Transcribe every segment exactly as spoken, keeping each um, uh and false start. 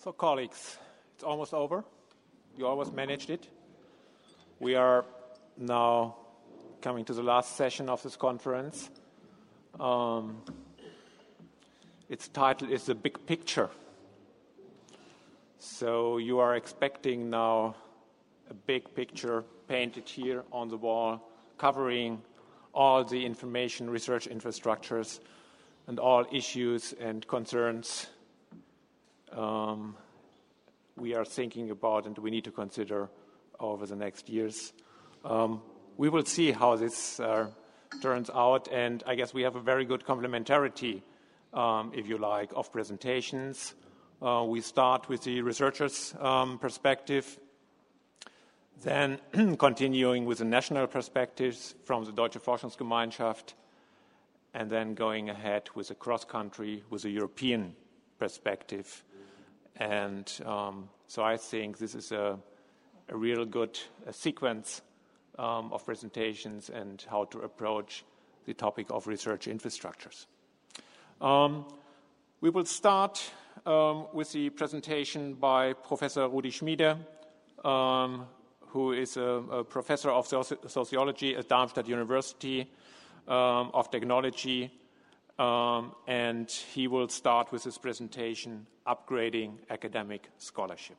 So, colleagues, it's almost over. You almost managed it. We are now coming to the last session of this conference. Um, its title is The Big Picture. So you are expecting now a big picture painted here on the wall, covering all the information research infrastructures and all issues and concerns um, we are thinking about and we need to consider over the next years. Um, we will see how this uh, turns out, and I guess we have a very good complementarity, um, if you like, of presentations. Uh, we start with the researcher's um, perspective, then continuing with the national perspectives from the Deutsche Forschungsgemeinschaft, and then going ahead with a cross-country, with a European perspective. And um, so I think this is a, a real good uh, sequence um, of presentations and how to approach the topic of research infrastructures. Um, we will start um, with the presentation by Professor Rudi Schmiede, um, who is a, a professor of soci sociology at Darmstadt University um, of Technology. Um, and he will start with his presentation, Upgrading Academic Scholarship.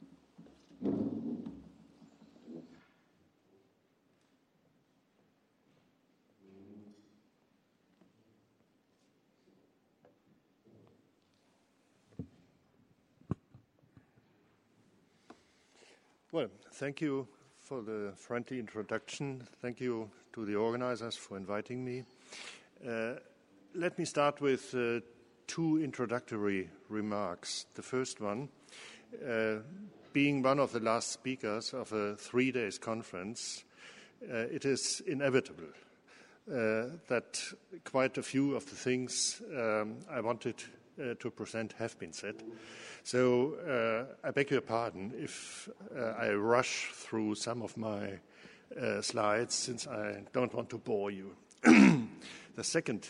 Well, thank you for the friendly introduction. Thank you to the organizers for inviting me. Uh, Let me start with uh, two introductory remarks. The first one, uh, being one of the last speakers of a three days conference, uh, it is inevitable uh, that quite a few of the things um, I wanted uh, to present have been said. So uh, I beg your pardon if uh, I rush through some of my uh, slides, since I don't want to bore you. The second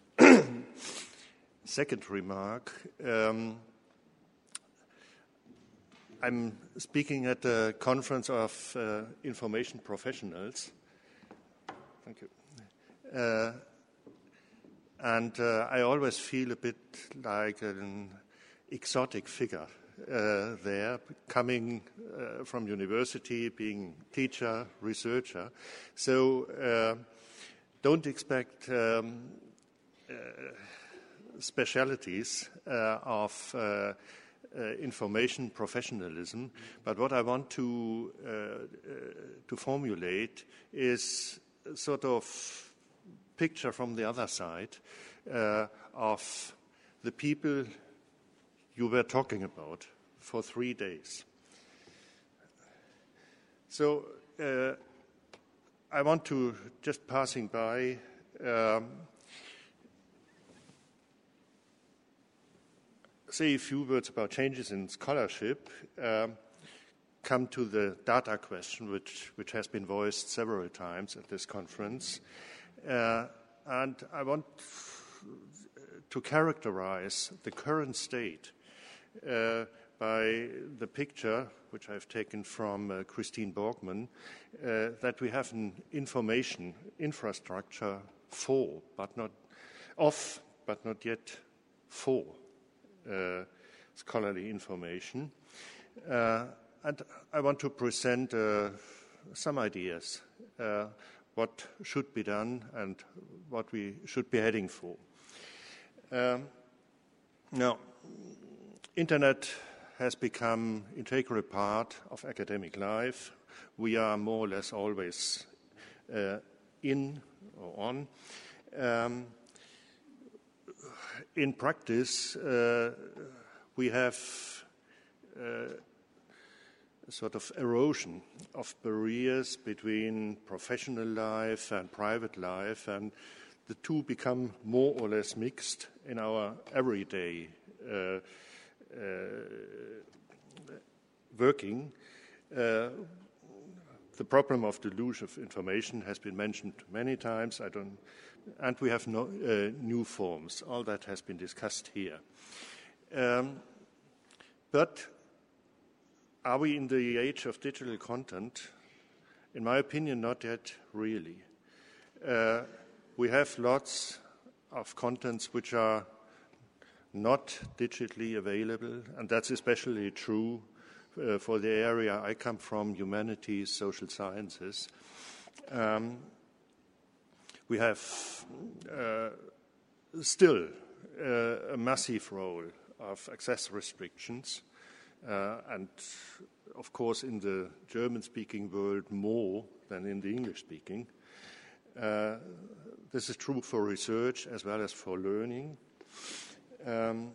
Second remark, um, I'm speaking at a conference of uh, information professionals. Thank you. Uh, and uh, I always feel a bit like an exotic figure uh, there, coming uh, from university, being teacher, researcher. So uh, don't expect um, Uh, specialities uh, of uh, uh, information professionalism, but what I want to uh, uh, to formulate is a sort of picture from the other side uh, of the people you were talking about for three days. So uh, I want to, just passing by, um, say a few words about changes in scholarship, um, come to the data question, which, which has been voiced several times at this conference. Uh, and I want to characterize the current state uh, by the picture, which I've taken from uh, Christine Borgman, uh, that we have an information infrastructure for, but not of, but not yet for. Uh, scholarly information. Uh, and I want to present uh, some ideas, uh, what should be done and what we should be heading for. Um, now, Internet has become an integral part of academic life. We are more or less always uh, in or on. Um, In practice, uh, we have uh, a sort of erosion of barriers between professional life and private life, and the two become more or less mixed in our everyday uh, uh, working. Uh, the problem of deluge of information has been mentioned many times. I don't. And we have no, uh, new forms. All that has been discussed here. Um, but are we in the age of digital content? In my opinion, not yet really. Uh, we have lots of contents which are not digitally available, and that's especially true uh, for the area I come from, humanities, social sciences. Um, we have uh, still uh, a massive role of access restrictions, uh, and of course in the German-speaking world more than in the English-speaking. Uh, this is true for research as well as for learning. Um,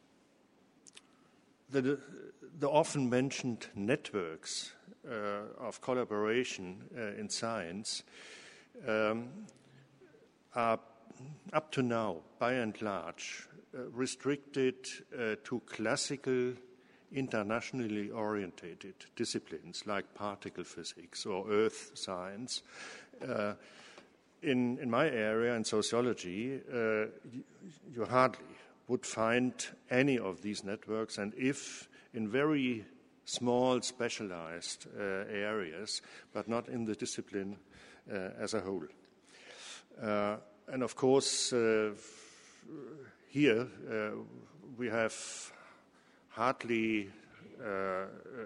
the, the often mentioned networks uh, of collaboration uh, in science um, are up to now, by and large, uh, restricted uh, to classical, internationally orientated disciplines like particle physics or earth science. Uh, in, in my area, in sociology, uh, you, you hardly would find any of these networks, and if in very small, specialized uh, areas, but not in the discipline uh, as a whole. Uh, and of course, uh, here uh, we have hardly uh, uh,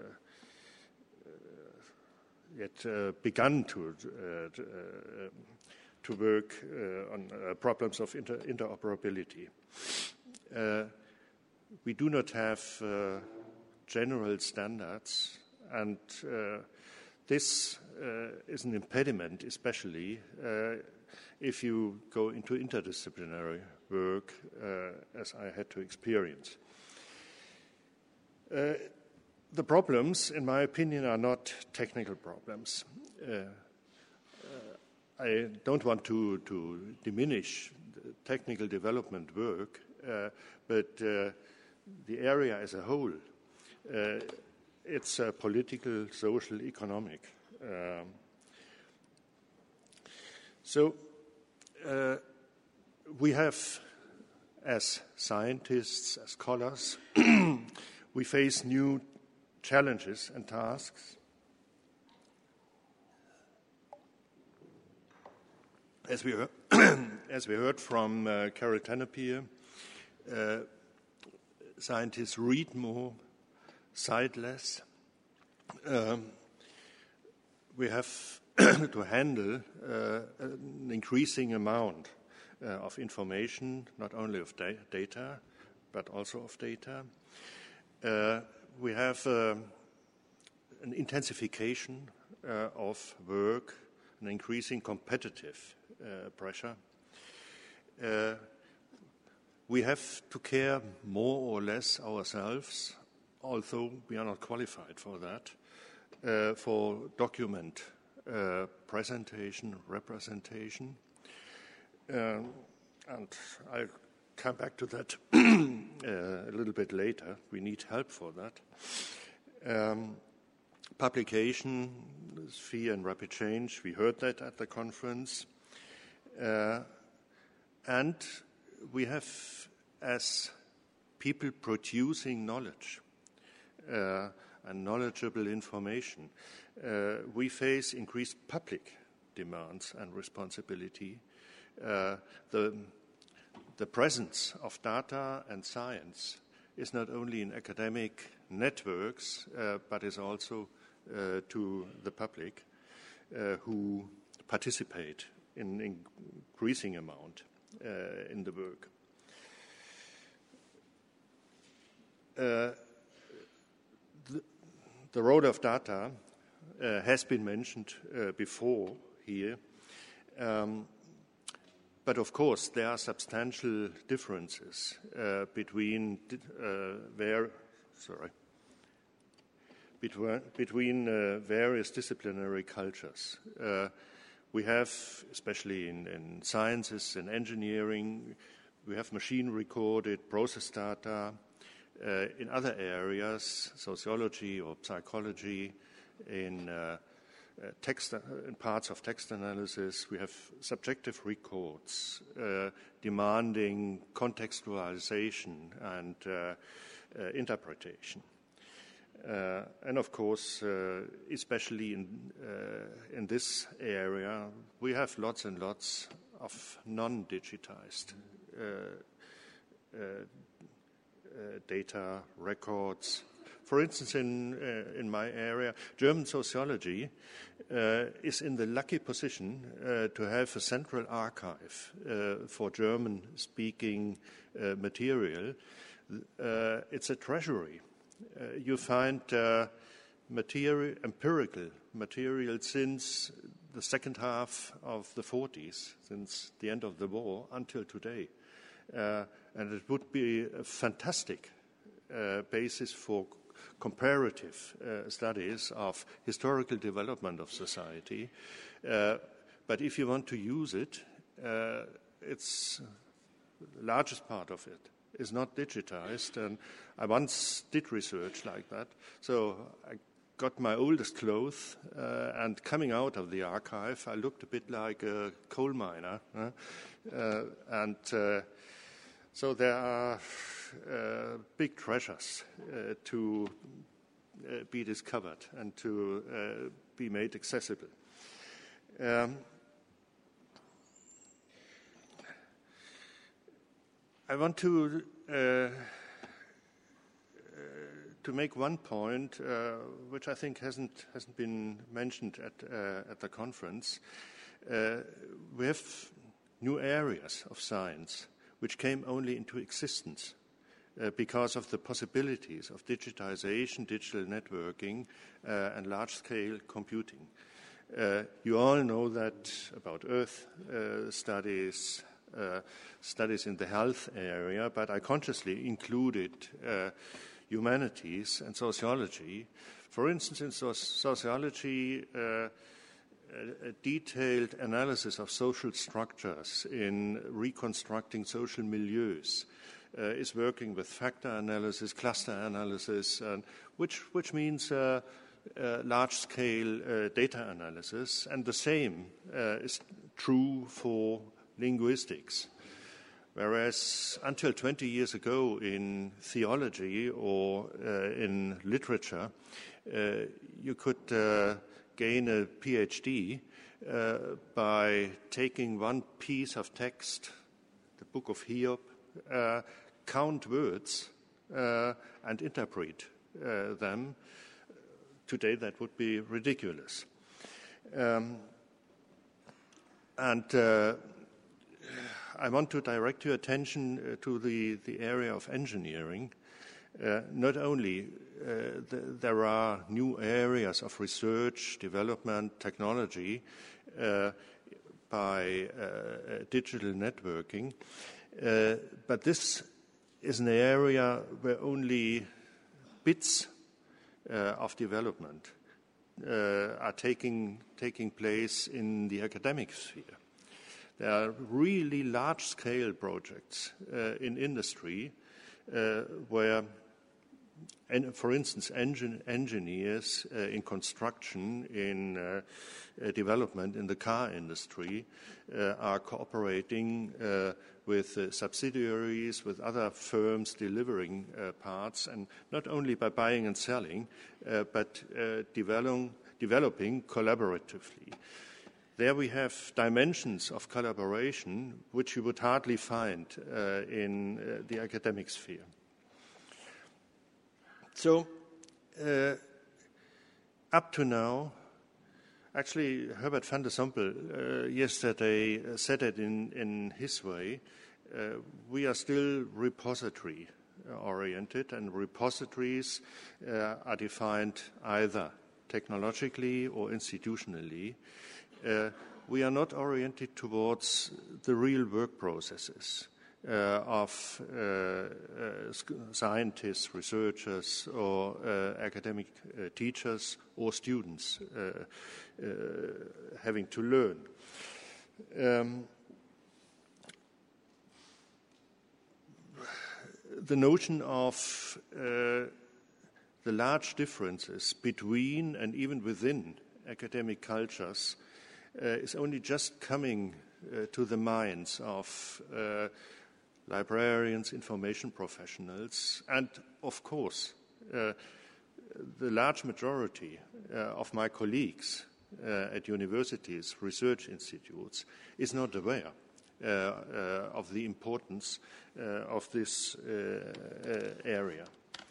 yet uh, begun to uh, to, uh, to work uh, on uh, problems of inter interoperability. Uh, we do not have uh, general standards, and uh, this uh, is an impediment, especially uh, if you go into interdisciplinary work, uh, as I had to experience. Uh, the problems, in my opinion, are not technical problems. Uh, uh, I don't want to, to diminish the technical development work, uh, but uh, the area as a whole, uh, it's uh, political, social, economic. Um, so uh, we have, as scientists, as scholars, we face new challenges and tasks. As we heard, as we heard from uh, Carol Tenopir, uh, scientists read more, cite less. Um, we have to handle uh, an increasing amount uh, of information, not only of da data, but also of data. Uh, we have uh, an intensification uh, of work, an increasing competitive uh, pressure. Uh, we have to care more or less ourselves, although we are not qualified for that, uh, for document uh, presentation, representation. Um, and I come back to that uh, a little bit later. We need help for that. Um, publication, sphere and rapid change, we heard that at the conference. Uh, and we have, as people producing knowledge uh, and knowledgeable information, uh, we face increased public demands and responsibility. Uh, the The presence of data and science is not only in academic networks, uh, but is also uh, to the public uh, who participate in increasing amount uh, in the work. Uh, the, the role of data uh, has been mentioned uh, before here. Um, But of course, there are substantial differences uh, between uh, where, sorry, between, between uh, various disciplinary cultures. Uh, we have, especially in, in sciences and engineering, we have machine-recorded process data. Uh, in other areas, sociology or psychology, in uh, Uh, text, uh, in parts of text analysis, we have subjective records uh, demanding contextualization and uh, uh, interpretation. Uh, and of course, uh, especially in, uh, in this area, we have lots and lots of non-digitized uh, uh, uh, data records. For instance, in, uh, in my area, German sociology uh, is in the lucky position uh, to have a central archive uh, for German-speaking uh, material. Uh, it's a treasury. Uh, you find uh, material, empirical material since the second half of the forties, since the end of the war until today. Uh, and it would be a fantastic uh, basis for comparative uh, studies of historical development of society. Uh, but if you want to use it, uh, it's the largest part of it is not digitized, and I once did research like that. So I got my oldest clothes, uh, and coming out of the archive, I looked a bit like a coal miner. Uh, uh, and uh, so there are uh, big treasures uh, to uh, be discovered and to uh, be made accessible. Um, I want to uh, uh, to make one point, uh, which I think hasn't hasn't been mentioned at uh, at the conference. Uh, we have new areas of science which came only into existence uh, because of the possibilities of digitization, digital networking, uh, and large-scale computing. Uh, you all know that about Earth uh, studies. Uh, studies in the health area, but I consciously included uh, humanities and sociology. For instance, in so- sociology, uh, a, a detailed analysis of social structures in reconstructing social milieus uh, is working with factor analysis, cluster analysis, and which, which means uh, uh, large-scale uh, data analysis, and the same uh, is true for linguistics. Whereas until twenty years ago in theology or uh, in literature, uh, you could uh, gain a PhD uh, by taking one piece of text, the Book of Hiob, uh, count words uh, and interpret uh, them. Today that would be ridiculous. Um, and uh, I want to direct your attention uh, to the, the area of engineering. Uh, not only uh, the, there are new areas of research, development, technology uh, by uh, digital networking, uh, but this is an area where only bits uh, of development uh, are taking, taking place in the academic sphere. There are really large-scale projects uh, in industry uh, where, and for instance, engine, engineers uh, in construction, in uh, uh, development in the car industry uh, are cooperating uh, with uh, subsidiaries, with other firms delivering uh, parts, and not only by buying and selling, uh, but uh, developing, developing collaboratively. There we have dimensions of collaboration which you would hardly find uh, in uh, the academic sphere. So, uh, up to now, actually Herbert van der Sompel uh, yesterday said it in, in his way, uh, we are still repository oriented, and repositories uh, are defined either technologically or institutionally. Uh, we are not oriented towards the real work processes uh, of uh, uh, scientists, researchers, or uh, academic uh, teachers or students uh, uh, having to learn. Um, the notion of uh, the large differences between and even within academic cultures Uh, is only just coming uh, to the minds of uh, librarians, information professionals, and of course uh, the large majority uh, of my colleagues uh, at universities, research institutes, is not aware uh, uh, of the importance uh, of this uh, uh, area.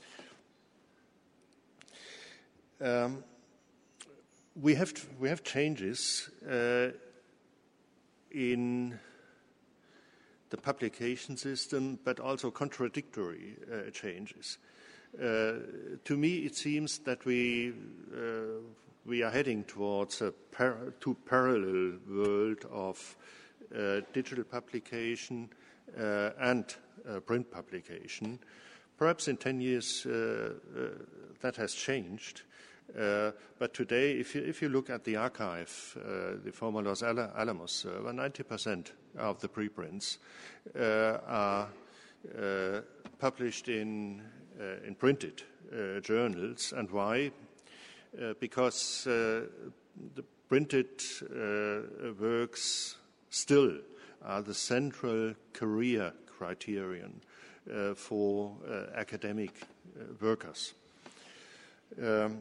Um, we have we have changes uh, in the publication system, but also contradictory uh, changes. Uh, to me, it seems that we uh, we are heading towards a par- two parallel world of uh, digital publication uh, and uh, print publication. Perhaps in ten years uh, uh, that has changed. Uh, but today, if you, if you look at the archive, uh, the former Los Alamos server, ninety percent of the preprints uh, are uh, published in, uh, in printed uh, journals. And why? Uh, because uh, the printed uh, works still are the central career criterion uh, for uh, academic uh, workers. Um,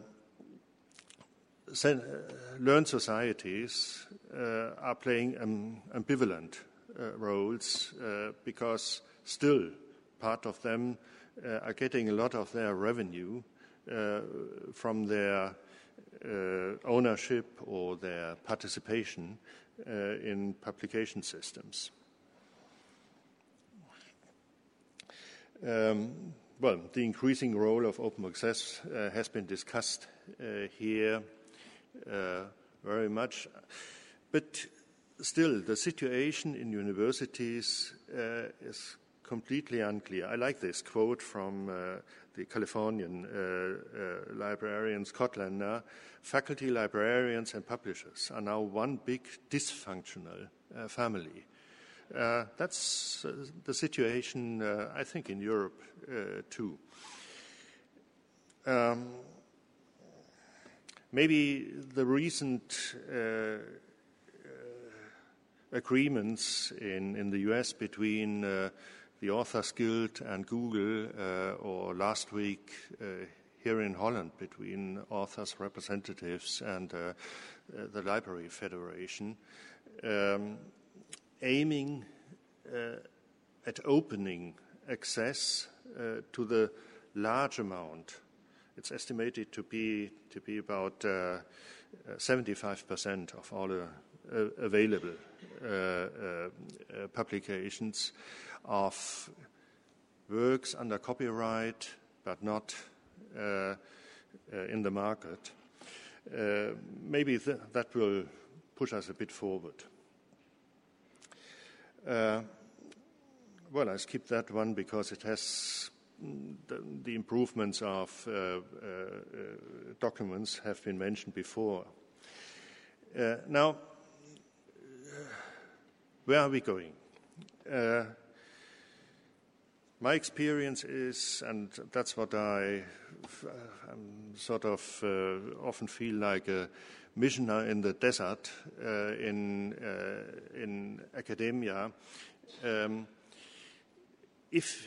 Learned societies uh, are playing um, ambivalent uh, roles uh, because still part of them uh, are getting a lot of their revenue uh, from their uh, ownership or their participation uh, in publication systems. Um, well, the increasing role of open access uh, has been discussed uh, here. Uh, very much. But still, the situation in universities uh, is completely unclear. I like this quote from uh, the Californian uh, uh, librarian Scott Lendner. Faculty, librarians, and publishers are now one big dysfunctional uh, family. Uh, that's uh, the situation, uh, I think, in Europe uh, too. Um, Maybe the recent uh, uh, agreements in, in the U S between uh, the Authors Guild and Google, uh, or last week uh, here in Holland between authors representatives and uh, uh, the Library Federation, um, aiming uh, at opening access uh, to the large amount. It's estimated to be to be about uh, seventy-five percent of all uh, uh, available uh, uh, uh, publications of works under copyright, but not uh, uh, in the market. Uh, maybe th- that will push us a bit forward. Uh, well, I skip that one because it has. The, the improvements of uh, uh, uh, documents have been mentioned before. Uh, now, where are we going? Uh, my experience is, and that's what I I'm sort of uh, often feel like a missioner in the desert uh, in uh, in academia. Um, if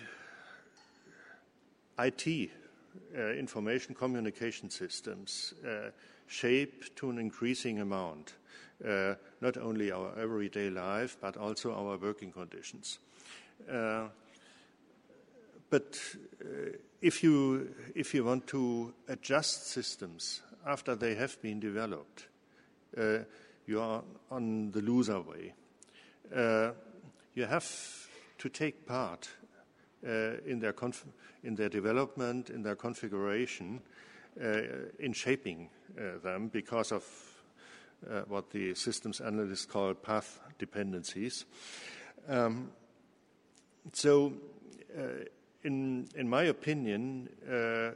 I T, uh, information communication systems, uh, shape to an increasing amount uh, not only our everyday life, but also our working conditions. Uh, but uh, if you if you want to adjust systems after they have been developed, uh, you are on the loser way. Uh, you have to take part uh, in their conf- in their development, in their configuration, uh, in shaping uh, them because of uh, what the systems analysts call path dependencies. Um, so, uh, in in my opinion, uh,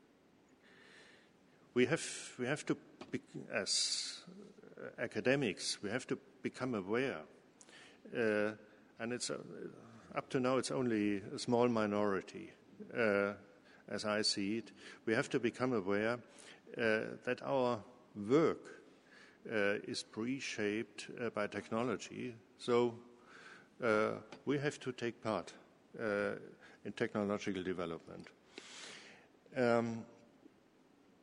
we have we have to, be, as academics, we have to become aware, uh, and it's uh, up to now it's only a small minority. Uh, as I see it, we have to become aware uh, that our work uh, is pre-shaped uh, by technology. So uh, we have to take part uh, in technological development. Um,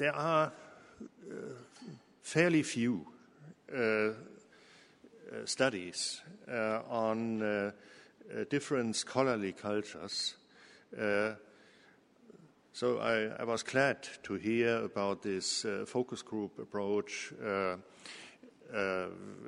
there are uh, fairly few uh, uh, studies uh, on uh, uh, different scholarly cultures. Uh, so I, I was glad to hear about this uh, focus group approach uh, uh,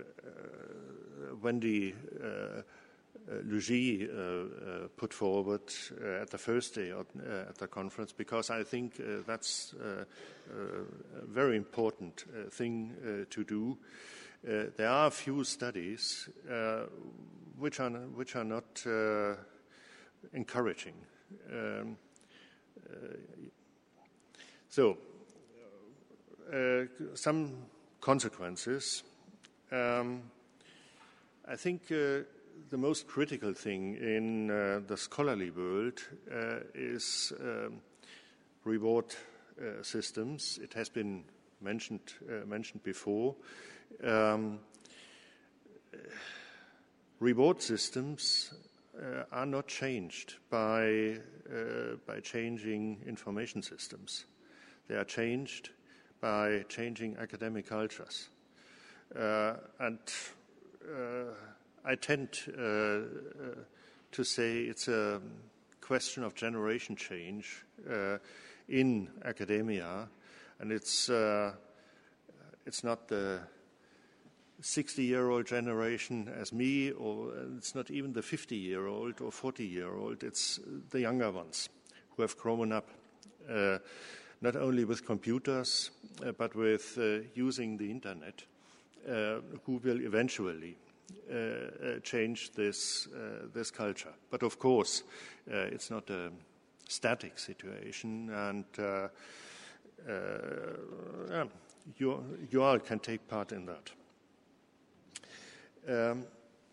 Wendy uh, Uh, Luigi uh, uh, put forward uh, at the first day of, uh, at the conference, because I think uh, that's uh, uh, a very important uh, thing uh, to do. Uh, there are a few studies uh, which are which are not uh, encouraging. Um, uh, so, uh, some consequences. Um, I think. Uh, The most critical thing in uh, the scholarly world uh, is um, reward uh, systems. It has been mentioned uh, mentioned before. Um, reward systems uh, are not changed by uh, by changing information systems. They are changed by changing academic cultures, uh, and. Uh, I tend uh, uh, to say it's a question of generation change uh, in academia, and it's uh, it's not the sixty-year-old generation as me, or it's not even the fifty-year-old or forty-year-old. It's the younger ones who have grown up, uh, not only with computers, uh, but with uh, using the internet, uh, who will eventually Uh, uh, change this uh, this culture. But of course, uh, it's not a static situation, and uh, uh, yeah, you you all can take part in that. Um,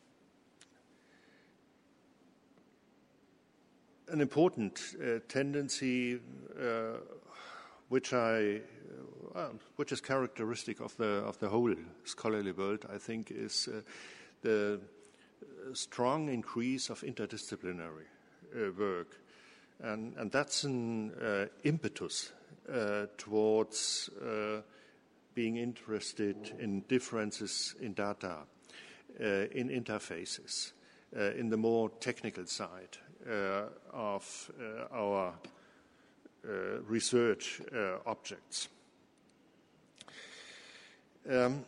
an important uh, tendency, uh, which I uh, which is characteristic of the of the whole scholarly world, I think, is Uh, the strong increase of interdisciplinary uh, work. And, and that's an uh, impetus uh, towards uh, being interested in differences in data, uh, in interfaces, uh, in the more technical side uh, of uh, our uh, research uh, objects. Um,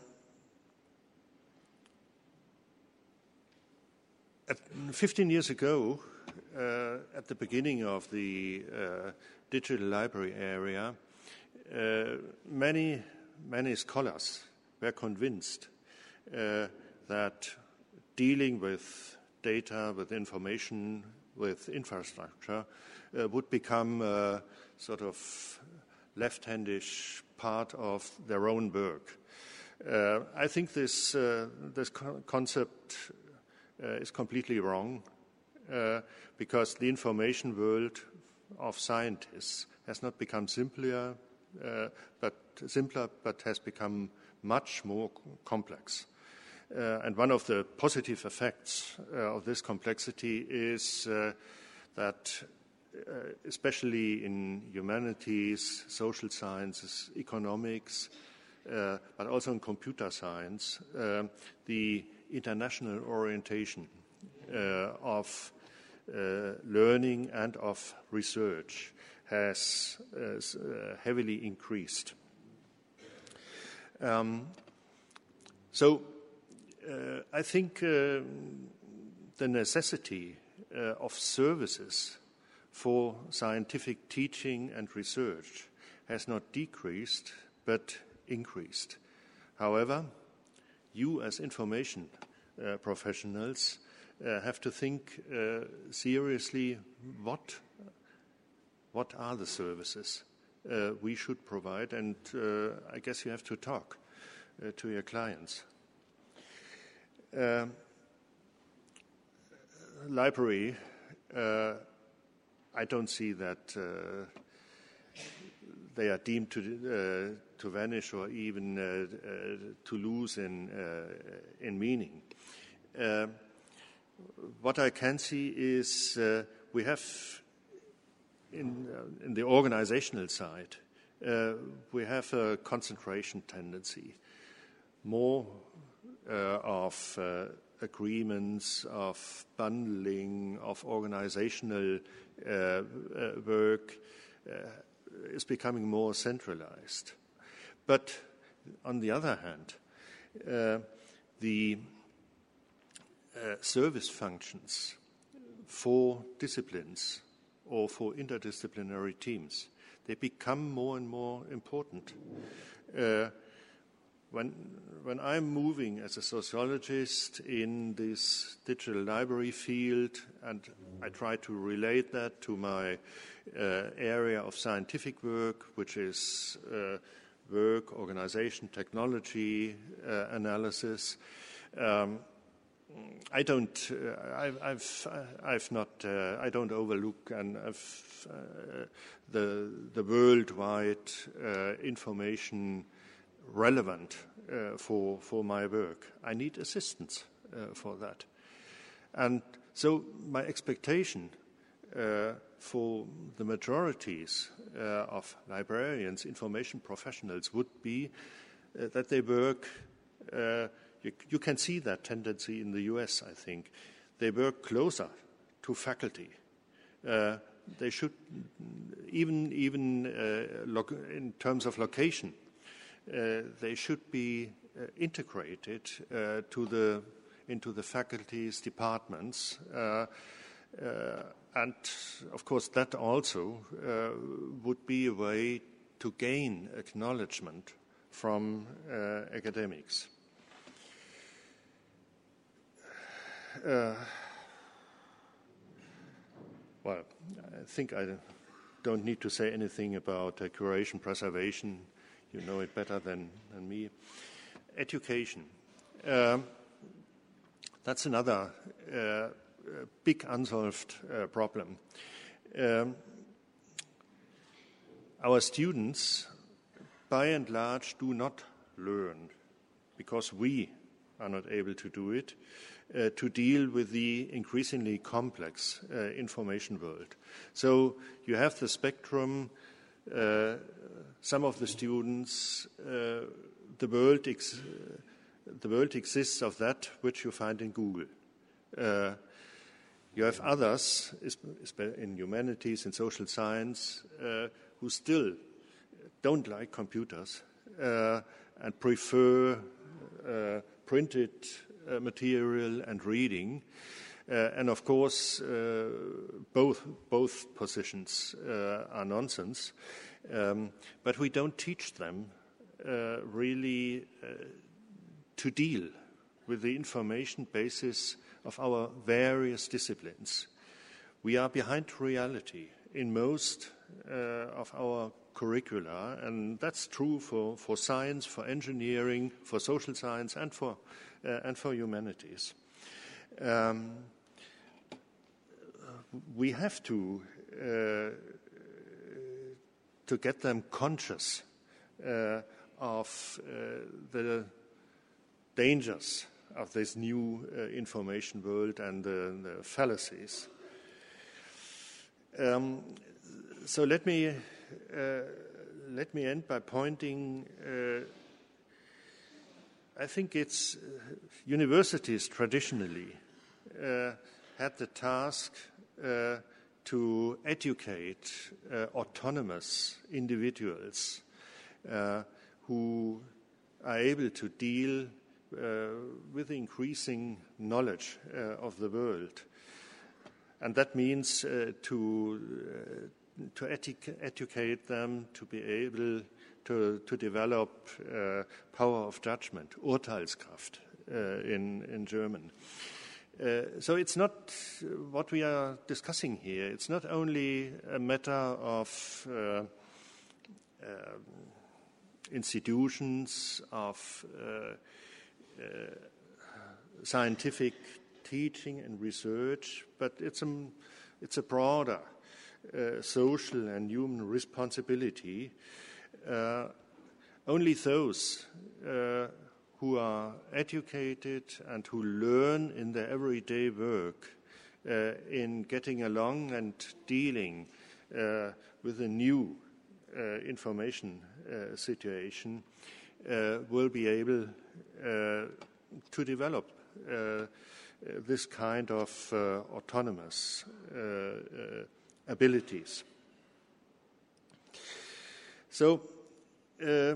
fifteen years ago, uh, at the beginning of the uh, digital library area, uh, many, many scholars were convinced uh, that dealing with data, with information, with infrastructure uh, would become a sort of left-handish part of their own work. Uh, I think this, uh, this co- concept Uh, is completely wrong, uh, because the information world of scientists has not become simpler, uh, but simpler, but has become much more complex. Uh, and one of the positive effects uh, of this complexity is uh, that, uh, especially in humanities, social sciences, economics, uh, but also in computer science, uh, the international orientation uh, of uh, learning and of research has uh, heavily increased. Um, so uh, I think uh, the necessity uh, of services for scientific teaching and research has not decreased but increased. However, you as information uh, professionals uh, have to think uh, seriously what what are the services uh, we should provide, and uh, I guess you have to talk uh, to your clients. Uh, library, uh, I don't see that uh, they are deemed to uh, to vanish or even uh, uh, to lose in uh, in meaning. Uh, what I can see is uh, we have in uh, in the organizational side uh, we have a concentration tendency. More uh, of uh, agreements, of bundling, of organizational uh, uh, work uh, is becoming more centralized. But on the other hand, uh, the uh, service functions for disciplines or for interdisciplinary teams, they become more and more important. Uh, when, when I'm moving as a sociologist in this digital library field, and I try to relate that to my uh, area of scientific work, which is uh, work, organization, technology uh, analysis, um, I don't. Uh, I've, I've. I've not. Uh, I don't overlook and I've, uh, the the worldwide uh, information relevant uh, for for my work. I need assistance uh, for that, and so my expectation uh, for the majorities uh, of librarians, information professionals, would be uh, that they work. Uh, You, you can see that tendency in the U S, I think. They work closer to faculty. Uh, they should, even, even uh, loc- in terms of location, uh, they should be uh, integrated uh, to the, into the faculty's departments. Uh, uh, and, of course, that also uh, would be a way to gain acknowledgement from uh, academics. Uh, well, I think I don't need to say anything about uh, curation, preservation. You know it better than, than me. Education. Um, that's another uh, big unsolved uh, problem. Um, our students, by and large, do not learn because we are not able to do it. Uh, to deal with the increasingly complex uh, information world. So you have the spectrum. Uh, some of the students, uh, the world, ex- the world exists of that which you find in Google. Uh, you have others, in humanities, in social science, uh, who still don't like computers uh, and prefer uh, printed Uh, material and reading, uh, and of course, uh, both both positions uh, are nonsense. Um, but we don't teach them uh, really uh, to deal with the information basis of our various disciplines. We are behind reality in most uh, of our curricula, and that's true for, for science, for engineering, for social science, and for uh, and for humanities. Um, we have to uh, to get them conscious uh, of uh, the dangers of this new uh, information world and the, the fallacies. Um, so let me uh, let me end by pointing. Uh, I think it's uh, universities traditionally uh, had the task uh, to educate uh, autonomous individuals uh, who are able to deal uh, with increasing knowledge uh, of the world. And that means uh, to, uh, to edu- educate them to be able to, to develop uh, power of judgment, Urteilskraft uh, in, in German. Uh, so it's not what we are discussing here. It's not only a matter of uh, uh, institutions, of uh, uh, scientific teaching and research, but it's a, it's a broader uh, social and human responsibility. Uh, only those uh, who are educated and who learn in their everyday work uh, in getting along and dealing uh, with the new uh, information uh, situation uh, will be able uh, to develop uh, this kind of uh, autonomous uh, uh, abilities. So, uh,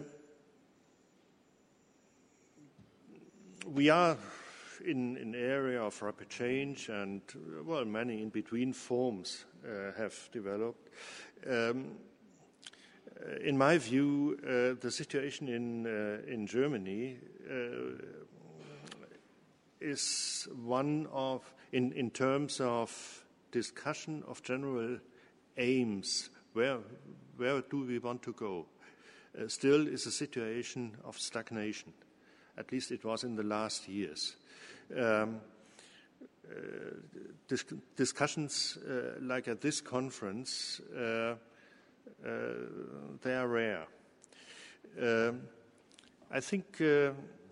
we are in an area of rapid change, and, well, many in-between forms uh, have developed. Um, in my view, uh, the situation in, uh, in Germany uh, is one of, in, in terms of discussion of general aims, where, where do we want to go, uh, still is a situation of stagnation. At least it was in the last years. Um, uh, dis discussions uh, like at this conference, uh, uh, they are rare. Um, I think uh,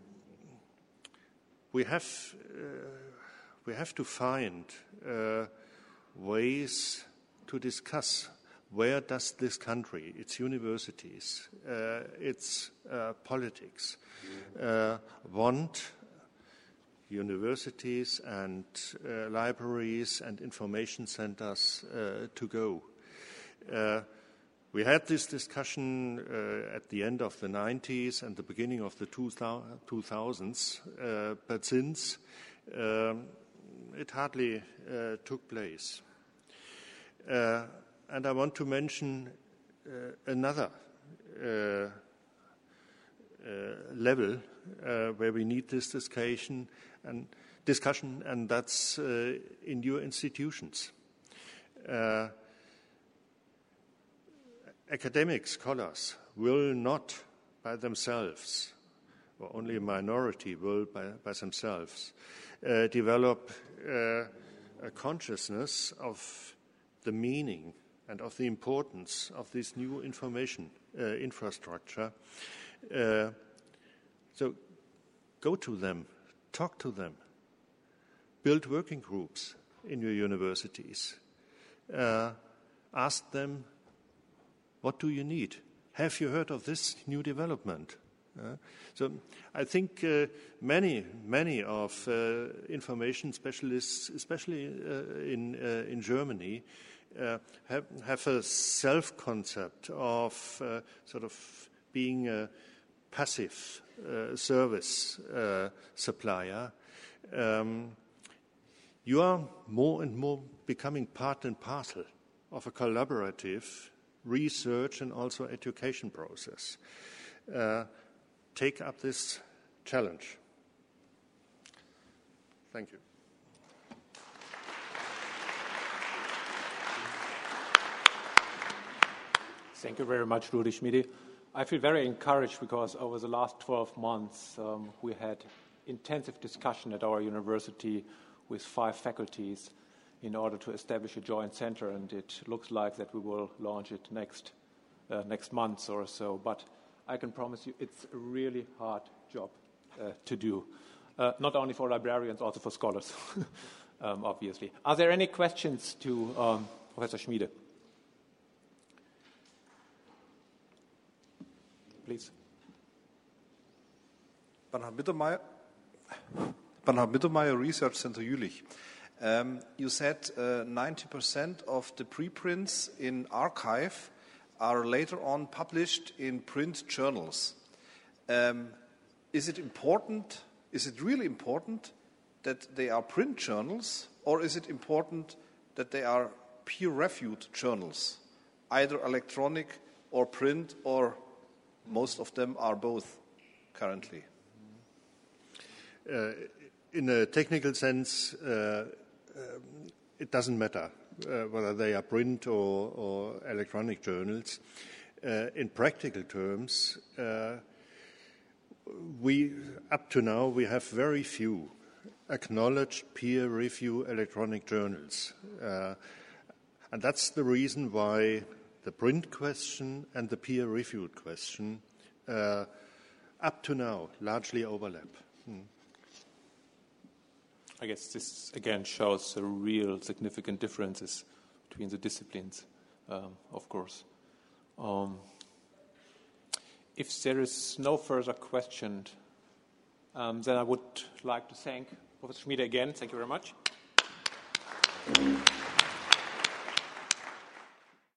we have uh, we have to find uh, ways to discuss where does this country, its universities, uh, its uh, politics, uh, want universities and uh, libraries and information centers uh, to go. Uh, we had this discussion uh, at the end of the nineties and the beginning of the two thousands, uh, but since um, it hardly uh, took place. Uh, and I want to mention uh, another uh, uh, level uh, where we need this discussion, and discussion, and that's uh, in your institutions. Uh, academic scholars will not by themselves, or only a minority will by, by themselves, uh, develop uh, a consciousness of the meaning and of the importance of this new information uh, infrastructure. Uh, so go to them, talk to them, build working groups in your universities, uh, ask them, what do you need? Have you heard of this new development? Uh, so I think uh, many, many of uh, information specialists, especially uh, in, uh, in Germany, uh, have, have a self-concept of uh, sort of being a passive uh, service uh, supplier. Um, you are more and more becoming part and parcel of a collaborative research and also education process. Uh, take up this challenge. Thank you. Thank you very much, Rudi Schmidi. I feel very encouraged because over the last twelve months um, we had intensive discussion at our university with five faculties in order to establish a joint center, and it looks like that we will launch it next uh, next month or so. But I can promise you it's a really hard job uh, to do, uh, not only for librarians, also for scholars, um, obviously. Are there any questions to um, Professor Schmidi? Please. Bernhard Mittermeier, Bernhard Mittermeier, Research Center Jülich. Um, you said uh, ninety percent of the preprints in archive are later on published in print journals. Um, is it important, is it really important that they are print journals, or is it important that they are peer-reviewed journals, either electronic or print, or most of them are both currently? Uh, in a technical sense, uh, um, it doesn't matter uh, whether they are print or, or electronic journals. Uh, in practical terms, uh, we up to now we have very few acknowledged peer review electronic journals, uh, and that's the reason why the print question and the peer reviewed question uh, up to now largely overlap. Hmm. I guess this again shows the real significant differences between the disciplines, um, of course. Um, if there is no further question, um, then I would like to thank Professor Schmiede again. Thank you very much.